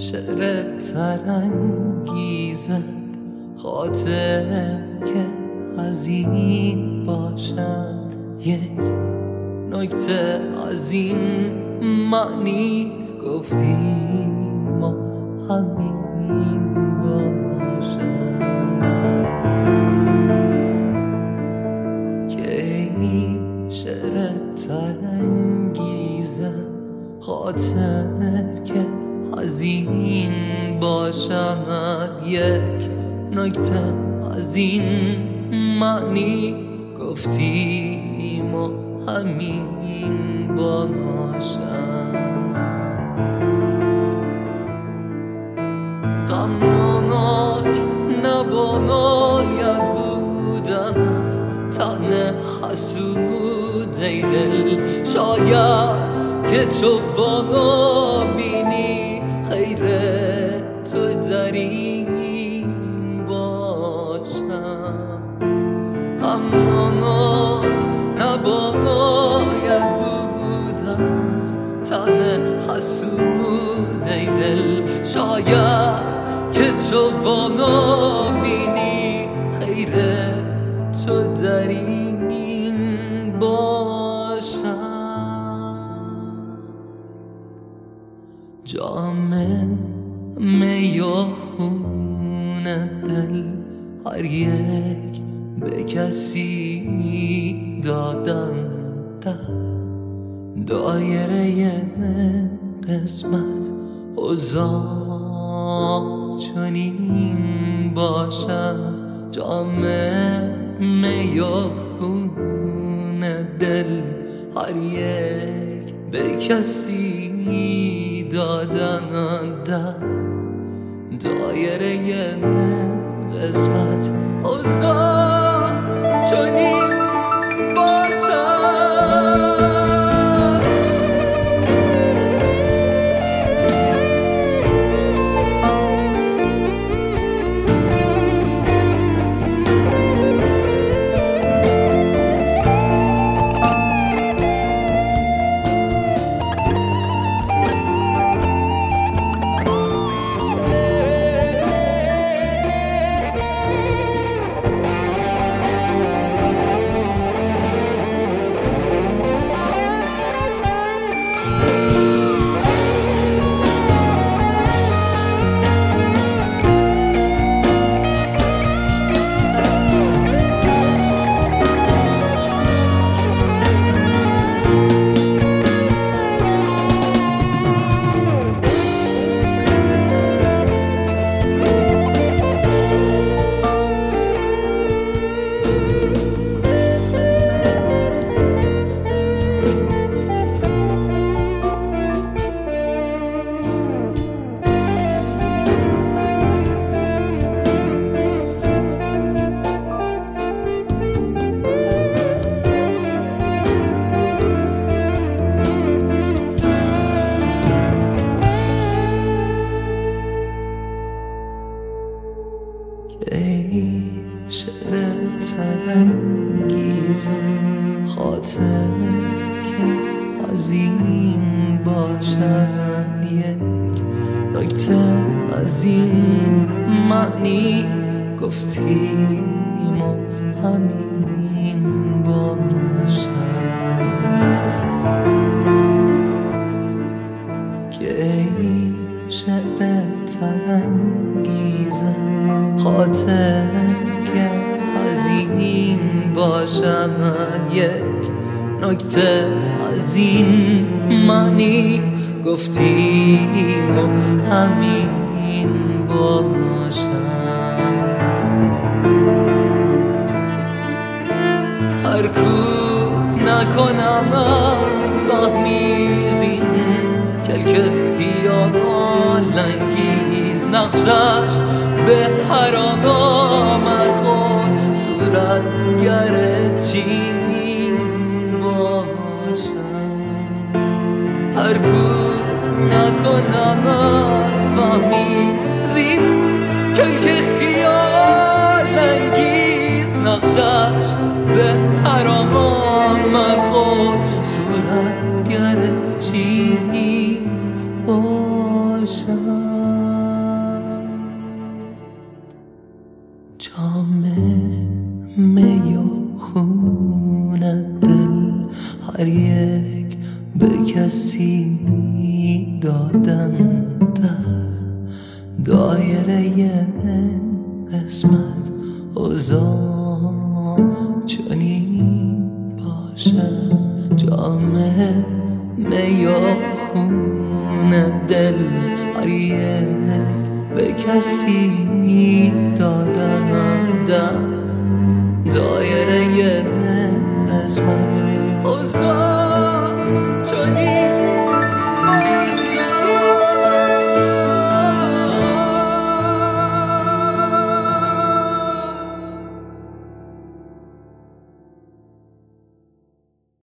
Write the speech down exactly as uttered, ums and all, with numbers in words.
شعر ترانگیزد خاطر که از این باشد یک نکته از این معنی گفتیم و همین باشد که این شعر ترانگیزد خاطر که از این باشد یک نکته از این معنی گفتیم و همین باشد غمناک نباید بودن از تن حسود ای دل شاید که تو بانا بینی خیر تو در این باشد غمناک نباید بودن از تن حسود ای دل شاید که تو بانا بینی خیر تو در این باشد جام می و خون دل هر یک به کسی دادن در دایره قسمت اوضاع چنین باشد جام می و خون دل هر یک به کسی دادن در دایره قسمت اوضاع چنین ای شعر ترانگیز خاطر که از این باشد یک نکته از این معنی گفتیم و همین باشد که ای شعر ترانگیز خاطر که از این باشد یک نکته از این معنی گفتیم و همین باشد هر کو نکنمت فهمیزین کلک خیال انگیز نقشش به حرام آمد خود صورت گره چین باشد هر کو نکنمت فهمیزین کلک خیال انگیز نقشش به حرام آمد خود صورت گره چین باشد دایره قسمت اوزا چنین باشه جامعه میا خون دل هر یک به کسی دادن دایره قسمت